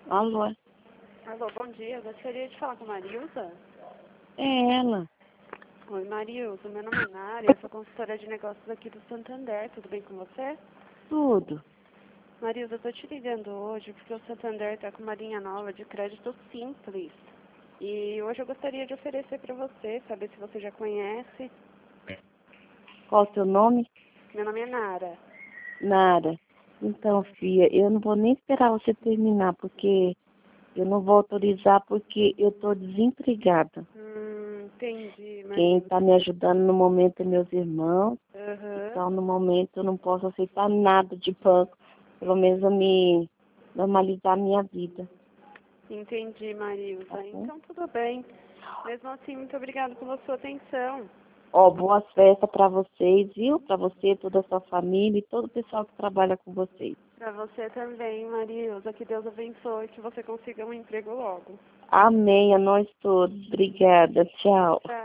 Alô? Alô, bom dia. Eu gostaria de falar com a Marilza. É ela. Oi, Marilza. Meu nome é Nara. Eu sou consultora de negócios aqui do Santander. Tudo bem com você? Tudo. Marilza, eu tô te ligando hoje porque o Santander tá com uma linha nova de crédito simples. E hoje eu gostaria de oferecer para você, saber se você já conhece. Qual o seu nome? Meu nome é Nara. Nara. Então, filha, eu não vou nem esperar você terminar, porque eu não vou autorizar, porque eu tô desempregada. Entendi, Quem Marilza. tá me ajudando no momento é meus irmãos. Aham. Então, no momento, eu não posso aceitar nada de banco. Pelo menos eu me normalizar a minha vida. Entendi, Marilza. Tá bom? Então, tudo bem. Mesmo assim, muito obrigada pela sua atenção. Ó, boas festas pra vocês, viu? Pra você, toda a sua família e todo o pessoal que trabalha com vocês. Para você também, Marilza. Que Deus abençoe, que você consiga um emprego logo. Amém, a nós todos. Obrigada. Tchau. Tchau.